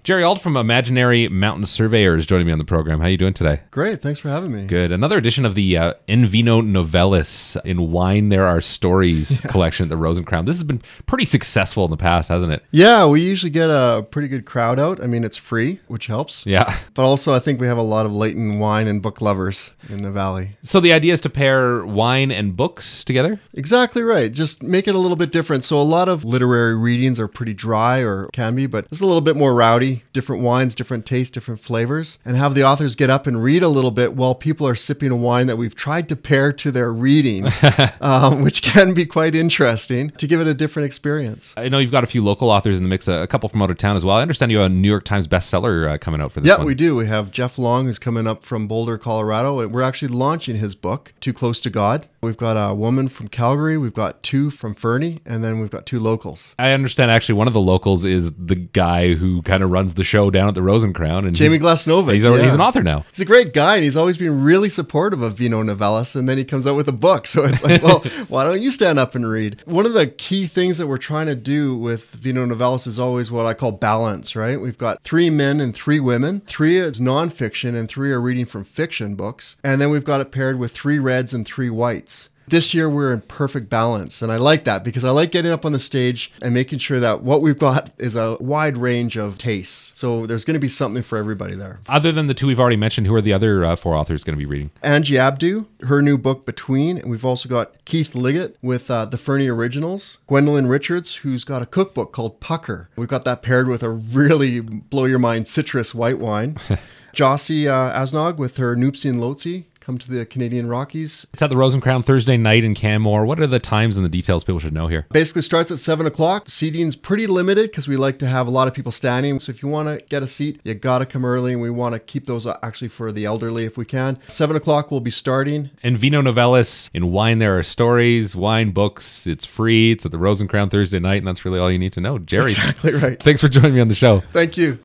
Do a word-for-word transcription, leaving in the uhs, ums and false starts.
Jerry Ault from Imaginary Mountain Surveyors joining me on the program. How are you doing today? Great. Thanks for having me. Good. Another edition of the uh, In Vino Novellis, In Wine There Are Stories yeah. collection at the Rose and Crown. This has been pretty successful in the past, hasn't it? Yeah, we usually get a pretty good crowd out. I mean, it's free, which helps. Yeah. But also, I think we have a lot of latent wine and book lovers in the Valley. So the idea is to pair wine and books together? Exactly right. Just make it a little bit different. So a lot of literary readings are pretty dry or can be, but it's a little bit more rowdy. Different wines, different tastes, different flavors. And have the authors get up and read a little bit while people are sipping a wine that we've tried to pair to their reading, um, which can be quite interesting to give it a different experience. I know you've got a few local authors in the mix, a couple from out of town as well. I understand you have a New York Times bestseller uh, coming out for this yeah, one. we do. We have Jeff Long, who's coming up from Boulder, Colorado, and we're actually launching his book, Too Close to God. We've got a woman from Calgary, we've got two from Fernie, and then we've got two locals. I understand actually one of the locals is the guy who kind of runs the show down at the Rose and Crown. And Jamie Glasnovic. He's, a, yeah. he's an author now. He's a great guy, and he's always been really supportive of Vino Novellis, and then he comes out with a book. So it's like, well, why don't you stand up and read? One of the key things that we're trying to do with Vino Novellis is always what I call balance, right? We've got three men and three women. Three is nonfiction, and three are reading from fiction books. And then we've got it paired with three reds and three whites. This year, we're in perfect balance, and I like that because I like getting up on the stage and making sure that what we've got is a wide range of tastes. So there's going to be something for everybody there. Other than the two we've already mentioned, who are the other uh, four authors going to be reading? Angie Abdu, her new book, Between. And we've also got Keith Liggett with uh, the Fernie Originals. Gwendolyn Richards, who's got a cookbook called Pucker. We've got that paired with a really blow-your-mind citrus white wine. Jossie uh, Asnog with her Noopsie and Lotsie. Come to the Canadian Rockies. It's at the Rose and Crown Thursday night in Canmore. What are the times and the details people should know here? Basically starts at seven o'clock. Seating's pretty limited because we like to have a lot of people standing. So if you want to get a seat, you got to come early, and we want to keep those actually for the elderly if we can. seven o'clock we'll be starting. And Vino Novellis, In Wine There Are Stories, wine, books. It's free. It's at the Rose and Crown Thursday night, and that's really all you need to know. Jerry. Exactly right. Thanks for joining me on the show. Thank you.